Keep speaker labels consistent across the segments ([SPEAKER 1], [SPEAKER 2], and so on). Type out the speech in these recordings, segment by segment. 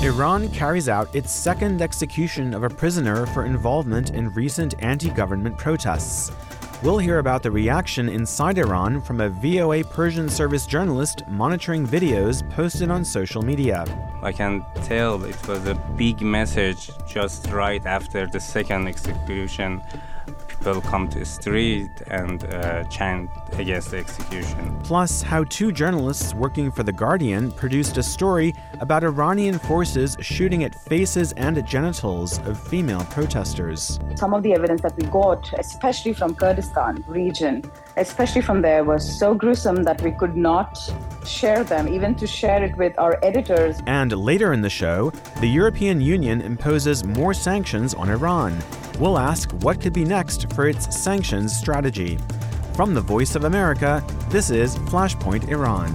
[SPEAKER 1] Iran carries out its second execution of a prisoner for involvement in recent anti-government protests. We'll hear about the reaction inside Iran from a VOA Persian service journalist monitoring videos posted on social media.
[SPEAKER 2] I can tell it was a big message just right after the second execution. People come to the street and chant against the execution.
[SPEAKER 1] Plus, how two journalists working for The Guardian produced a story about Iranian forces shooting at faces and genitals of female protesters.
[SPEAKER 3] Some of the evidence that we got, especially from Kurdistan region, especially from there, was so gruesome that we could not share them, even to share it with our editors.
[SPEAKER 1] And later in the show, the European Union imposes more sanctions on Iran. We'll ask what could be next for its sanctions strategy. From the Voice of America, this is Flashpoint Iran.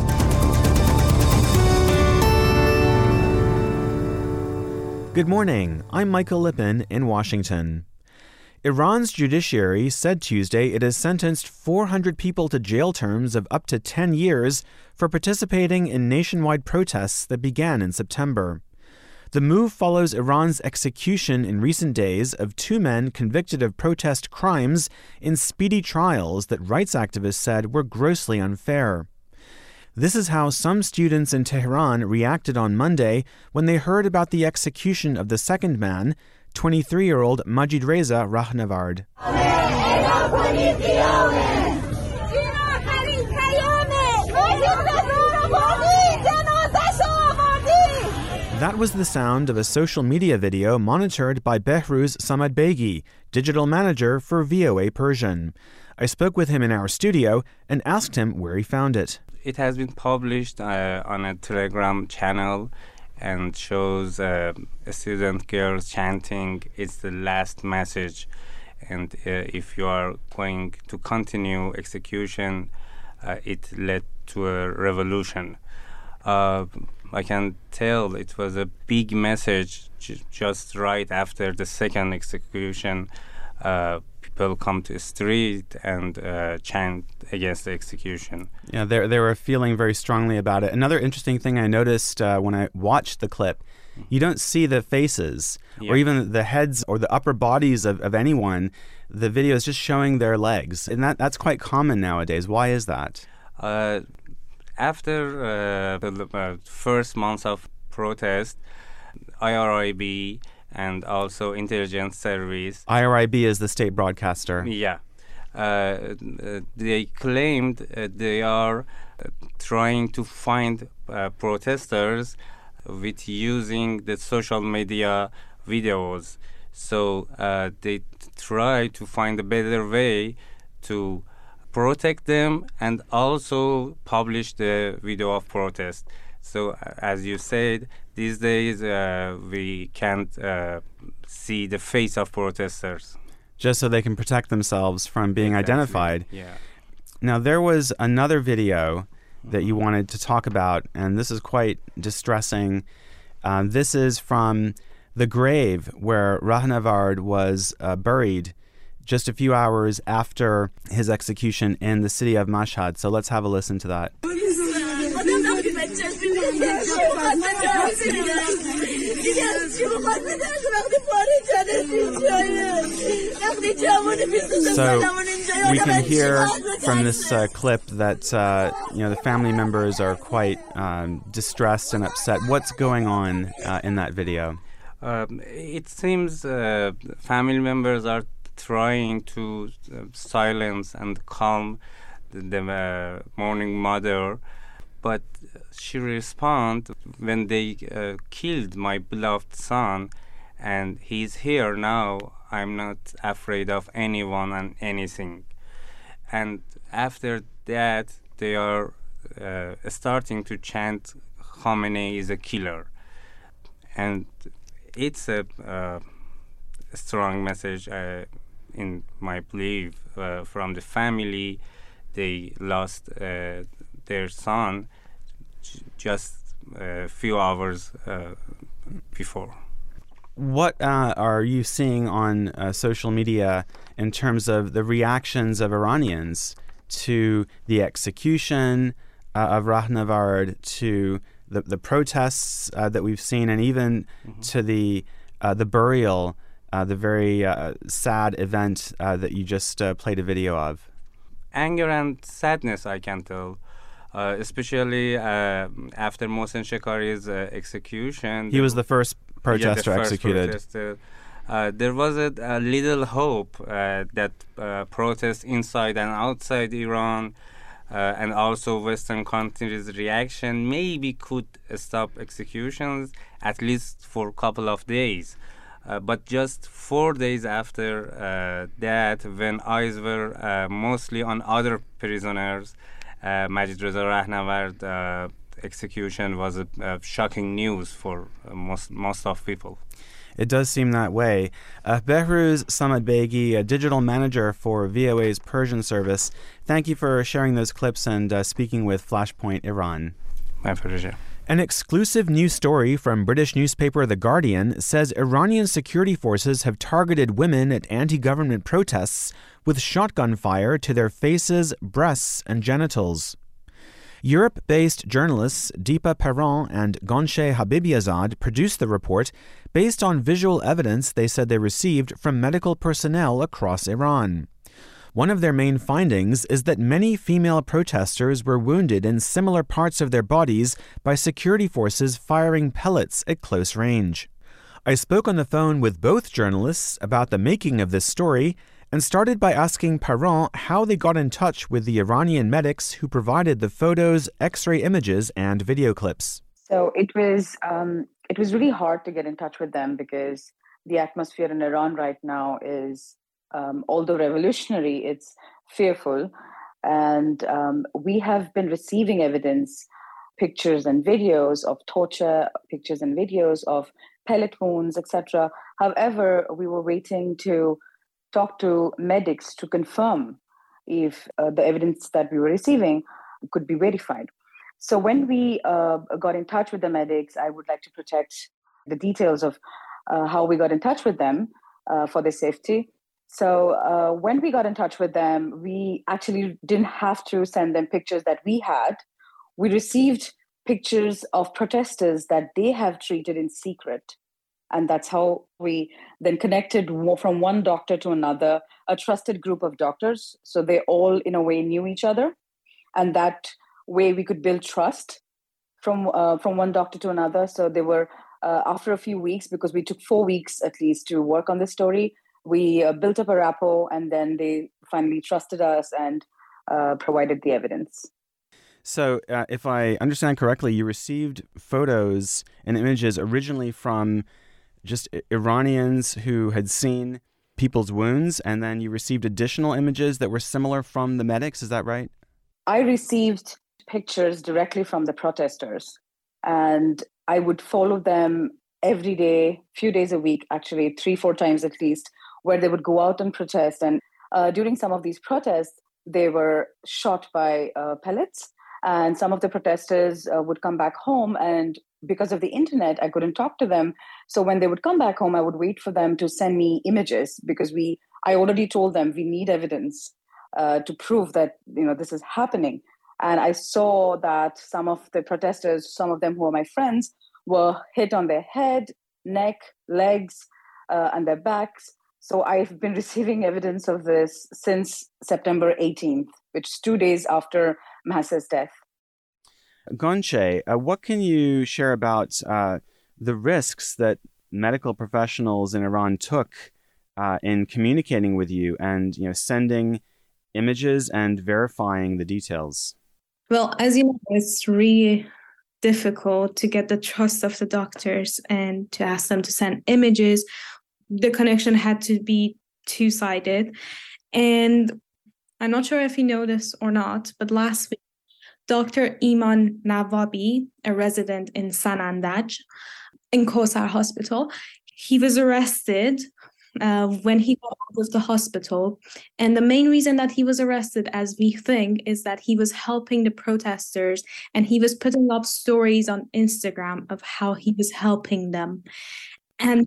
[SPEAKER 1] Good morning, I'm Michael Lippin in Washington. Iran's judiciary said Tuesday it has sentenced 400 people to jail terms of up to 10 years for participating in nationwide protests that began in September. The move follows Iran's execution in recent days of two men convicted of protest crimes in speedy trials that rights activists said were grossly unfair. This is how some students in Tehran reacted on Monday when they heard about the execution of the second man, 23-year-old Majidreza Rahnavard. That was the sound of a social media video monitored by Behruz Samadbegi, digital manager for VOA Persian. I spoke with him in our studio and asked him where he found it.
[SPEAKER 2] It has been published on a Telegram channel and shows a student girl chanting, "It's the last message." And if you are going to continue execution, it led to a revolution. I can tell it was a big message just right after the second execution. People come to the street and chant against the execution.
[SPEAKER 1] Yeah, they were feeling very strongly about it. Another interesting thing I noticed when I watched the clip, you don't see the faces or even the heads or the upper bodies of anyone. The video is just showing their legs. And that's quite common nowadays. Why is that?
[SPEAKER 2] After the first months of protest, IRIB and also intelligence service.
[SPEAKER 1] IRIB is the state broadcaster.
[SPEAKER 2] Yeah. They claimed they are trying to find protesters with using the social media videos. So they try to find a better way to protect them and also publish the video of protest. So as you said, these days we can't see the face of protesters.
[SPEAKER 1] Just so they can protect themselves from being identified.
[SPEAKER 2] Yeah.
[SPEAKER 1] Now, there was another video that you wanted to talk about, and this is quite distressing. This is from the grave where Rahnavard was buried just a few hours after his execution in the city of Mashhad. So let's have a listen to that. So we can hear from this clip that the family members are quite distressed and upset. What's going on in that video?
[SPEAKER 2] It seems family members are trying to silence and calm the mourning mother, but she responded, when they killed my beloved son and he's here now, I'm not afraid of anyone and anything. And after that, they are starting to chant Khamenei is a killer. And it's a strong message, in my belief, from the family. They lost their son just a few hours before.
[SPEAKER 1] What are you seeing on social media in terms of the reactions of Iranians to the execution of Rahnavard, to the protests that we've seen, and even to the burial, the very sad event that you just played a video of?
[SPEAKER 2] Anger and sadness, I can tell. Especially after Mohsen Shekari's execution.
[SPEAKER 1] He was the first protester executed.
[SPEAKER 2] There was a little hope that protests inside and outside Iran and also Western countries' reaction maybe could stop executions, at least for a couple of days. But just 4 days after that, when eyes were mostly on other prisoners, Majid Reza Rahnavard execution was a shocking news for most of people.
[SPEAKER 1] It does seem that way. Behrooz Samadbegi, a digital manager for VOA's Persian service, thank you for sharing those clips and speaking with Flashpoint Iran.
[SPEAKER 2] My pleasure.
[SPEAKER 1] An exclusive new story from British newspaper The Guardian says Iranian security forces have targeted women at anti-government protests with shotgun fire to their faces, breasts, and genitals. Europe-based journalists Deepa Perron and Gonche Habibiazad produced the report based on visual evidence they said they received from medical personnel across Iran. One of their main findings is that many female protesters were wounded in similar parts of their bodies by security forces firing pellets at close range. I spoke on the phone with both journalists about the making of this story and started by asking Perron how they got in touch with the Iranian medics who provided the photos, X-ray images, and video clips.
[SPEAKER 3] So it was really hard to get in touch with them because the atmosphere in Iran right now is, although revolutionary, it's fearful. And we have been receiving evidence, pictures and videos of torture, pictures and videos of pellet wounds, etc. However, we were waiting to talk to medics to confirm if the evidence that we were receiving could be verified. So when we got in touch with the medics, I would like to protect the details of how we got in touch with them for their safety. So when we got in touch with them, we actually didn't have to send them pictures that we had. We received pictures of protesters that they have treated in secret. And that's how we then connected from one doctor to another, a trusted group of doctors. So they all, in a way, knew each other. And that way we could build trust from one doctor to another. So they were, after a few weeks, because we took 4 weeks at least to work on this story, we built up a rapport, and then they finally trusted us and provided the evidence.
[SPEAKER 1] So if I understand correctly, you received photos and images originally from just Iranians who had seen people's wounds, and then you received additional images that were similar from the medics. Is that right?
[SPEAKER 3] I received pictures directly from the protesters, and I would follow them every day, few days a week, actually 3-4 times at least, where they would go out and protest. And during some of these protests, they were shot by pellets. And some of the protesters would come back home, and because of the internet, I couldn't talk to them. So when they would come back home, I would wait for them to send me images, because I already told them we need evidence to prove that this is happening. And I saw that some of the protesters, some of them who are my friends, were hit on their head, neck, legs, and their backs. So I've been receiving evidence of this since September 18th, which is 2 days after Mahsa's death.
[SPEAKER 1] Gonche, what can you share about the risks that medical professionals in Iran took in communicating with you and sending images and verifying the details?
[SPEAKER 4] Well, as you know, it's really difficult to get the trust of the doctors and to ask them to send images. The connection had to be two-sided. And I'm not sure if you know this or not, but last week, Dr. Iman Nawabi, a resident in Sanandaj, in Kosar Hospital, he was arrested when he got out of the hospital. And the main reason that he was arrested, as we think, is that he was helping the protesters, and he was putting up stories on Instagram of how he was helping them. And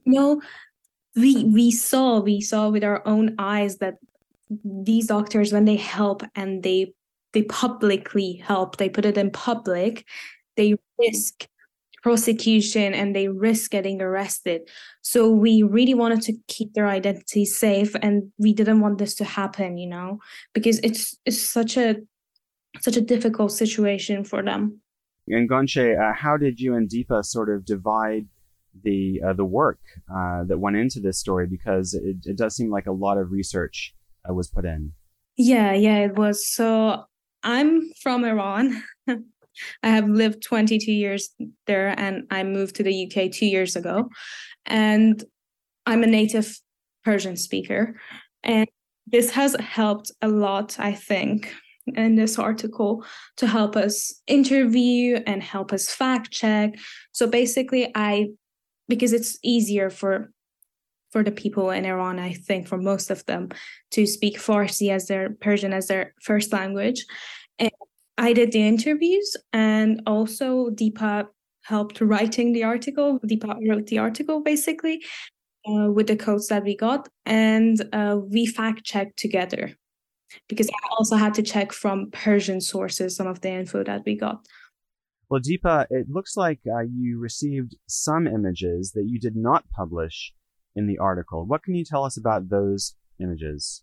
[SPEAKER 4] we saw with our own eyes that these doctors, when they help and they publicly help, they put it in public, they risk prosecution and they risk getting arrested. So we really wanted to keep their identity safe, and we didn't want this to happen, because it's such a difficult situation for them.
[SPEAKER 1] And Gonche, how did you and Deepa sort of divide the work that went into this story? Because it does seem like a lot of research was put in.
[SPEAKER 4] Yeah, it was. So I'm from Iran. I have lived 22 years there, and I moved to the UK 2 years ago. And I'm a native Persian speaker. And this has helped a lot, I think, in this article, to help us interview and help us fact check. So basically, because it's easier for the people in Iran, I think, for most of them, to speak Farsi as their Persian as their first language. And I did the interviews, and also Deepa helped writing the article. Deepa wrote the article basically with the codes that we got, and we fact checked together, because I also had to check from Persian sources some of the info that we got.
[SPEAKER 1] Well, Deepa, it looks like you received some images that you did not publish in the article. What can you tell us about those images?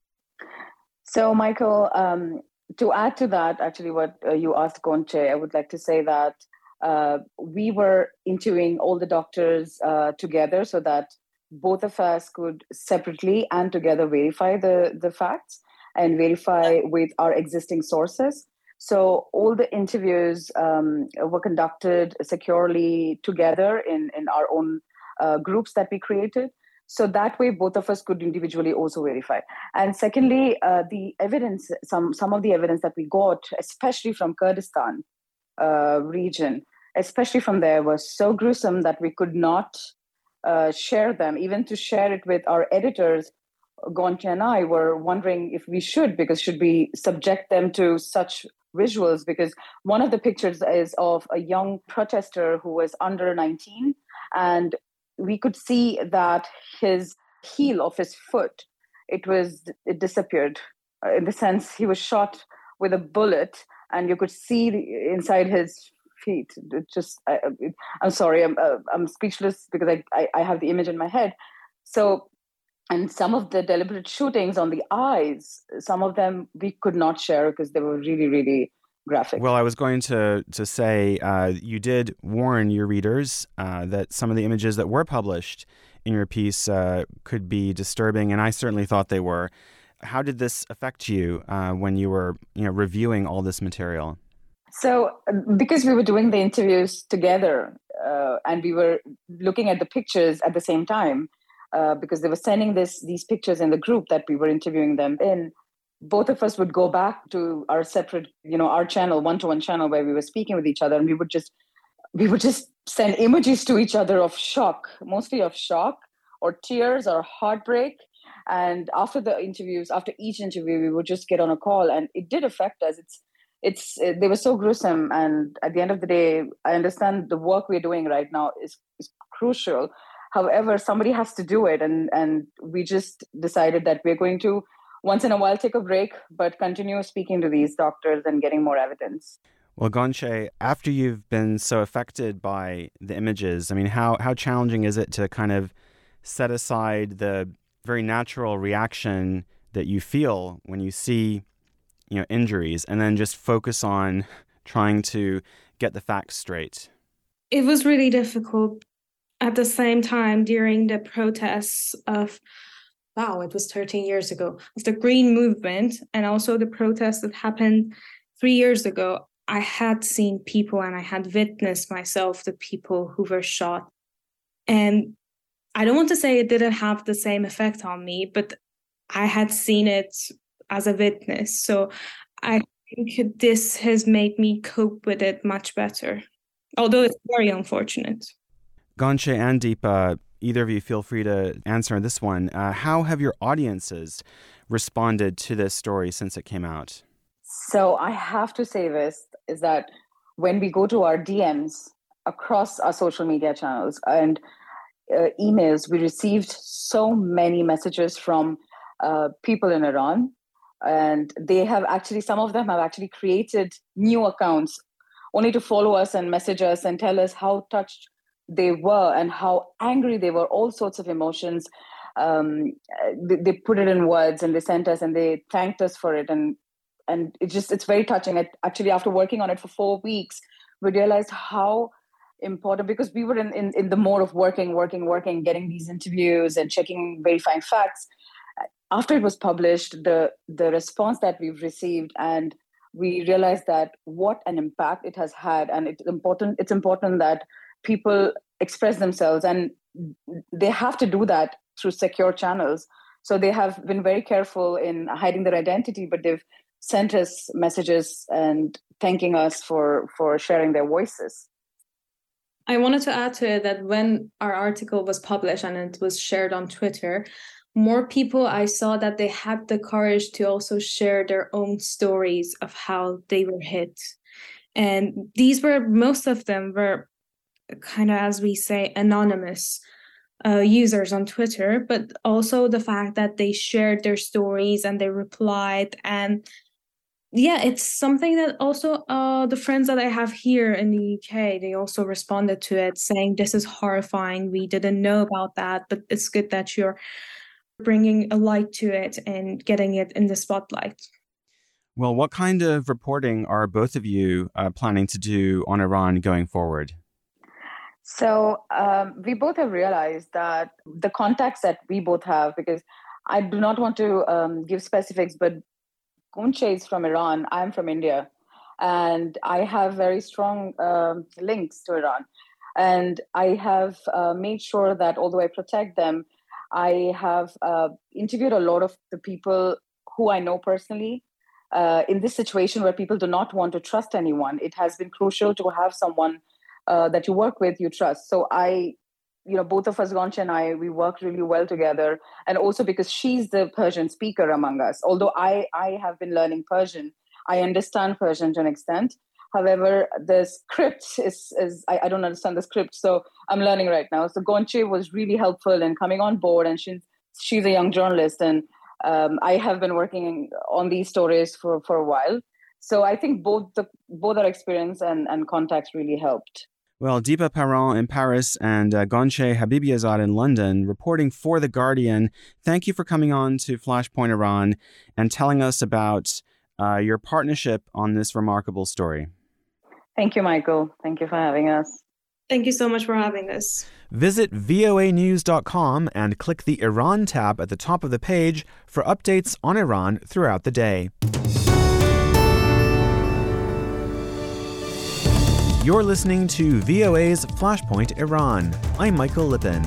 [SPEAKER 3] So, Michael, to add to that, actually, what you asked Gonche, I would like to say that we were interviewing all the doctors together so that both of us could separately and together verify the facts and verify with our existing sources. So all the interviews were conducted securely together in our own groups that we created. So that way, both of us could individually also verify. And secondly, the evidence, some of the evidence that we got, especially from Kurdistan region, especially from there, was so gruesome that we could not share them. Even to share it with our editors, Gonche and I were wondering if we should, because should we subject them to such visuals? Because one of the pictures is of a young protester who was under 19, and we could see that his heel of his foot, it disappeared. In the sense, he was shot with a bullet, and you could see inside his feet. I'm sorry, I'm speechless because I have the image in my head. So, and some of the deliberate shootings on the eyes, some of them we could not share because they were really, really graphic.
[SPEAKER 1] Well, I was going to say you did warn your readers that some of the images that were published in your piece could be disturbing, and I certainly thought they were. How did this affect you when you were reviewing all this material?
[SPEAKER 3] So, because we were doing the interviews together and we were looking at the pictures at the same time, because they were sending these pictures in the group that we were interviewing them in, both of us would go back to our separate, our channel, one-to-one channel where we were speaking with each other, and we would just send images to each other of shock, mostly of shock or tears or heartbreak. And after each interview, we would just get on a call, and it did affect us. They were so gruesome, and at the end of the day, I understand the work we're doing right now is crucial. However, somebody has to do it, and we just decided that we're going to once in a while take a break, but continue speaking to these doctors and getting more evidence.
[SPEAKER 1] Well, Gonche, after you've been so affected by the images, I mean, how challenging is it to kind of set aside the very natural reaction that you feel when you see, injuries, and then just focus on trying to get the facts straight?
[SPEAKER 4] It was really difficult. At the same time, during the protests of, it was 13 years ago, of the Green Movement, and also the protests that happened 3 years ago, I had seen people and I had witnessed myself the people who were shot. And I don't want to say it didn't have the same effect on me, but I had seen it as a witness. So I think this has made me cope with it much better, although it's very unfortunate.
[SPEAKER 1] Gonche and Deepa, either of you feel free to answer this one. How have your audiences responded to this story since it came out?
[SPEAKER 3] So I have to say this, is that when we go to our DMs across our social media channels and emails, we received so many messages from people in Iran. And some of them have actually created new accounts only to follow us and message us and tell us how touched they were and how angry they were, all sorts of emotions. They put it in words and they sent us and they thanked us for it. And it's very touching. Actually, after working on it for 4 weeks, we realized how important, because we were in the mode of working, getting these interviews and checking, verifying facts. After it was published, the response that we've received, and we realized that what an impact it has had, and it's important that people express themselves, and they have to do that through secure channels. So they have been very careful in hiding their identity, but they've sent us messages and thanking us for sharing their voices.
[SPEAKER 4] I wanted to add to it that when our article was published and it was shared on Twitter, more people I saw that they had the courage to also share their own stories of how they were hit. And most of them were kind of, as we say, anonymous users on Twitter, but also the fact that they shared their stories and they replied. And yeah, it's something that also the friends that I have here in the UK, they also responded to it saying, this is horrifying. We didn't know about that, but it's good that you're bringing a light to it and getting it in the spotlight.
[SPEAKER 1] Well, what kind of reporting are both of you planning to do on Iran going forward?
[SPEAKER 3] So we both have realized that the contacts that we both have, because I do not want to give specifics, but Gonche is from Iran, I'm from India, and I have very strong links to Iran. And I have made sure that although I protect them, I have interviewed a lot of the people who I know personally. In this situation where people do not want to trust anyone, it has been crucial to have someone that you work with, you trust. So both of us, Gonche and I, we work really well together. And also because she's the Persian speaker among us. Although I have been learning Persian, I understand Persian to an extent. However, the script I don't understand the script, so I'm learning right now. So Gonche was really helpful in coming on board, and she's a young journalist, and I have been working on these stories for a while. So I think both our experience and contacts really helped.
[SPEAKER 1] Well, Deepa Parent in Paris and Gonche Habibiazad in London, reporting for The Guardian. Thank you for coming on to Flashpoint Iran and telling us about your partnership on this remarkable story.
[SPEAKER 3] Thank you, Michael. Thank you for having us.
[SPEAKER 4] Thank you so much for having us.
[SPEAKER 1] Visit voanews.com and click the Iran tab at the top of the page for updates on Iran throughout the day. You're listening to VOA's Flashpoint Iran. I'm Michael Lippin.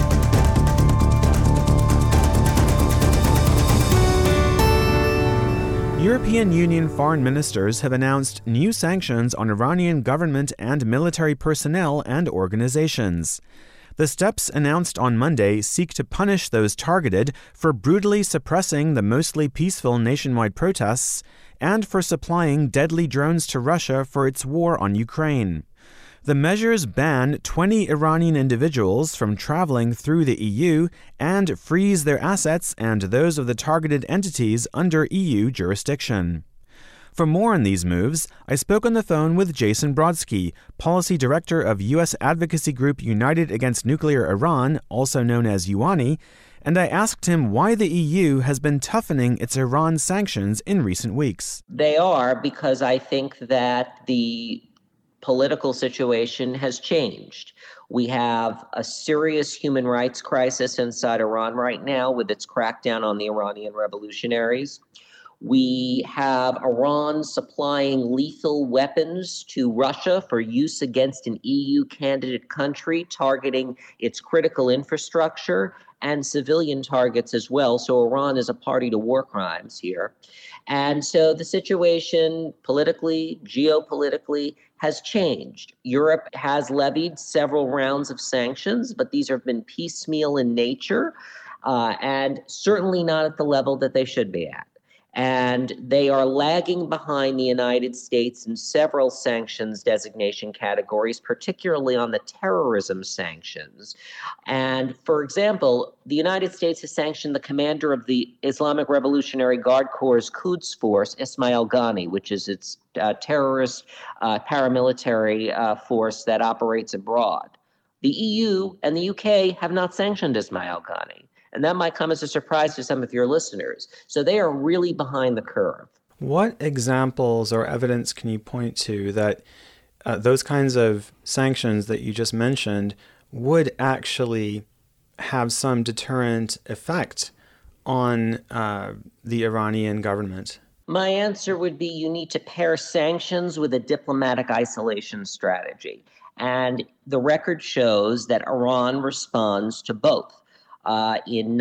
[SPEAKER 1] European Union foreign ministers have announced new sanctions on Iranian government and military personnel and organizations. The steps announced on Monday seek to punish those targeted for brutally suppressing the mostly peaceful nationwide protests and for supplying deadly drones to Russia for its war on Ukraine. The measures ban 20 Iranian individuals from traveling through the EU and freeze their assets and those of the targeted entities under EU jurisdiction. For more on these moves, I spoke on the phone with Jason Brodsky, Policy Director of U.S. advocacy group United Against Nuclear Iran, also known as UANI, and I asked him why the EU has been toughening its Iran sanctions in recent weeks.
[SPEAKER 5] They are because I think that the political situation has changed. We have a serious human rights crisis inside Iran right now with its crackdown on the Iranian revolutionaries. We have Iran supplying lethal weapons to Russia for use against an EU candidate country, targeting its critical infrastructure and civilian targets as well. So Iran is a party to war crimes here. And so the situation politically, geopolitically, has changed. Europe has levied several rounds of sanctions, but these have been piecemeal in nature and certainly not at the level that they should be at. And they are lagging behind the United States in several sanctions designation categories, particularly on the terrorism sanctions. And for example, the United States has sanctioned the commander of the Islamic Revolutionary Guard Corps' Quds Force, Ismail Ghani, which is its terrorist paramilitary force that operates abroad. The EU and the UK have not sanctioned Ismail Ghani. And that might come as a surprise to some of your listeners. So they are really behind the curve.
[SPEAKER 1] What examples or evidence can you point to that those kinds of sanctions that you just mentioned would actually have some deterrent effect on the Iranian government?
[SPEAKER 5] My answer would be you need to pair sanctions with a diplomatic isolation strategy. And the record shows that Iran responds to both. In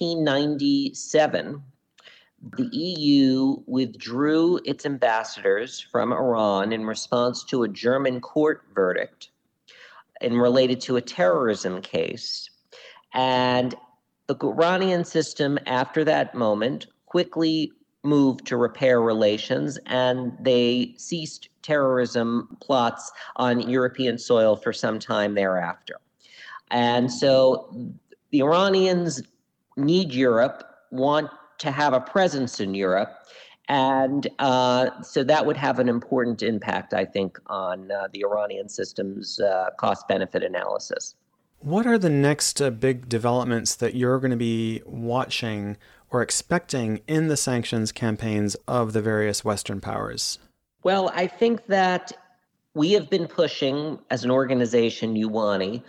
[SPEAKER 5] 1997, the EU withdrew its ambassadors from Iran in response to a German court verdict related to a terrorism case. And the Iranian system, after that moment, quickly moved to repair relations, and they ceased terrorism plots on European soil for some time thereafter. And so the Iranians need Europe, want to have a presence in Europe, and so that would have an important impact, I think, on the Iranian system's cost-benefit analysis.
[SPEAKER 1] What are the next big developments that you're going to be watching or expecting in the sanctions campaigns of the various Western powers?
[SPEAKER 5] Well, I think that we have been pushing, as an organization, UANI,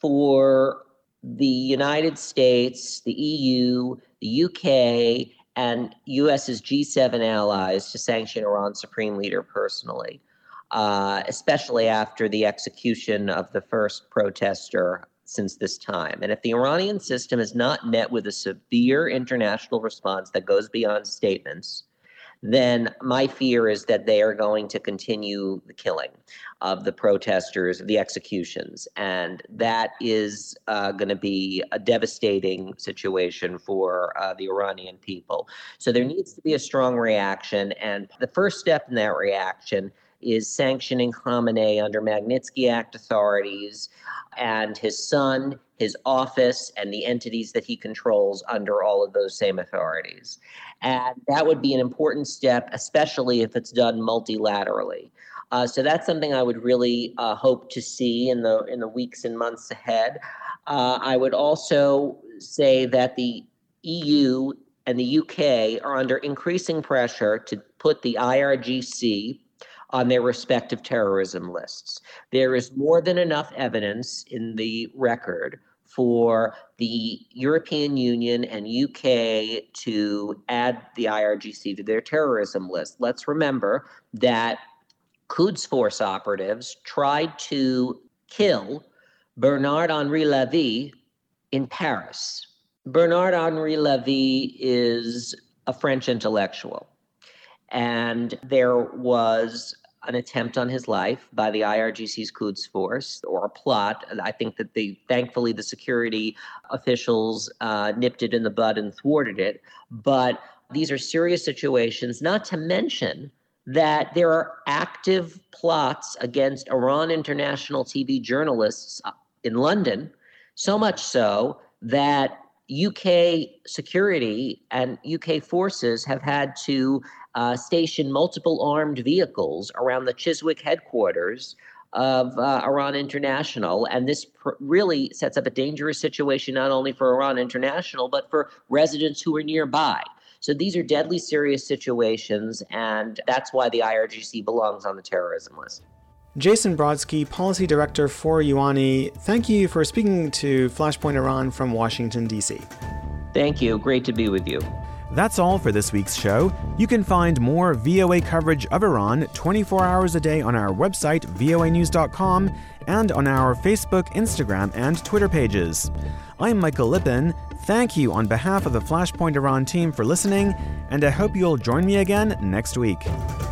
[SPEAKER 5] for the United States, the EU, the UK, and US's G7 allies to sanction Iran's supreme leader personally, especially after the execution of the first protester since this time. And if the Iranian system is not met with a severe international response that goes beyond statements, then my fear is that they are going to continue the killing of the protesters, the executions. And that is going to be a devastating situation for the Iranian people. So there needs to be a strong reaction. And the first step in that reaction is sanctioning Khamenei under Magnitsky Act authorities and his son, his office, and the entities that he controls under all of those same authorities. And that would be an important step, especially if it's done multilaterally. So that's something I would really hope to see in the weeks and months ahead. I would also say that the EU and the UK are under increasing pressure to put the IRGC on their respective terrorism lists. There is more than enough evidence in the record for the European Union and UK to add the IRGC to their terrorism list. Let's remember that Quds Force operatives tried to kill Bernard-Henri Lévy in Paris. Bernard-Henri Lévy is a French intellectual, and there was an attempt on his life by the IRGC's Quds Force, or a plot. I think that thankfully the security officials nipped it in the bud and thwarted it. But these are serious situations, not to mention that there are active plots against Iran International TV journalists in London, so much so that UK security and UK forces have had to station multiple armed vehicles around the Chiswick headquarters of Iran International. And this really sets up a dangerous situation, not only for Iran International, but for residents who are nearby. So these are deadly serious situations, and that's why the IRGC belongs on the terrorism list.
[SPEAKER 1] Jason Brodsky, Policy Director for UANI, thank you for speaking to Flashpoint Iran from Washington, D.C.
[SPEAKER 5] Thank you. Great to be with you.
[SPEAKER 1] That's all for this week's show. You can find more VOA coverage of Iran 24 hours a day on our website, voanews.com, and on our Facebook, Instagram, and Twitter pages. I'm Michael Lippin. Thank you on behalf of the Flashpoint Iran team for listening, and I hope you'll join me again next week.